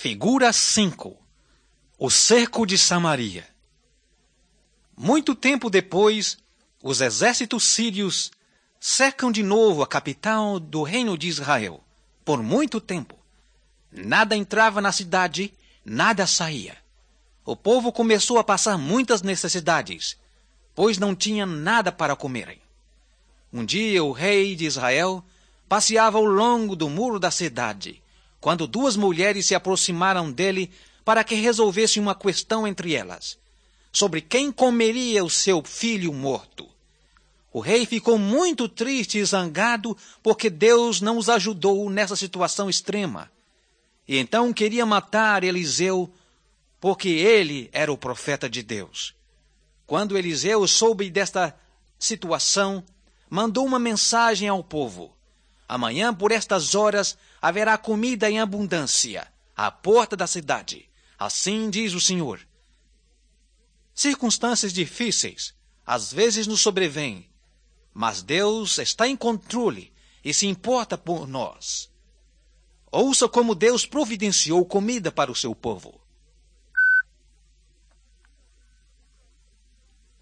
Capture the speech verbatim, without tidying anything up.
Figura cinco. O cerco de Samaria. Muito tempo depois, os exércitos sírios cercam de novo a capital do reino de Israel. Por muito tempo. Nada entrava na cidade, nada saía. O povo começou a passar muitas necessidades, pois não tinha nada para comerem. Um dia o rei de Israel passeava ao longo do muro da cidade, quando duas mulheres se aproximaram dele para que resolvessem uma questão entre elas, sobre quem comeria o seu filho morto. O rei ficou muito triste e zangado porque Deus não os ajudou nessa situação extrema. E então queria matar Eliseu porque ele era o profeta de Deus. Quando Eliseu soube desta situação, mandou uma mensagem ao povo: amanhã, por estas horas, haverá comida em abundância à porta da cidade. Assim diz o Senhor. Circunstâncias difíceis às vezes nos sobrevêm, mas Deus está em controle e se importa por nós. Ouça como Deus providenciou comida para o seu povo.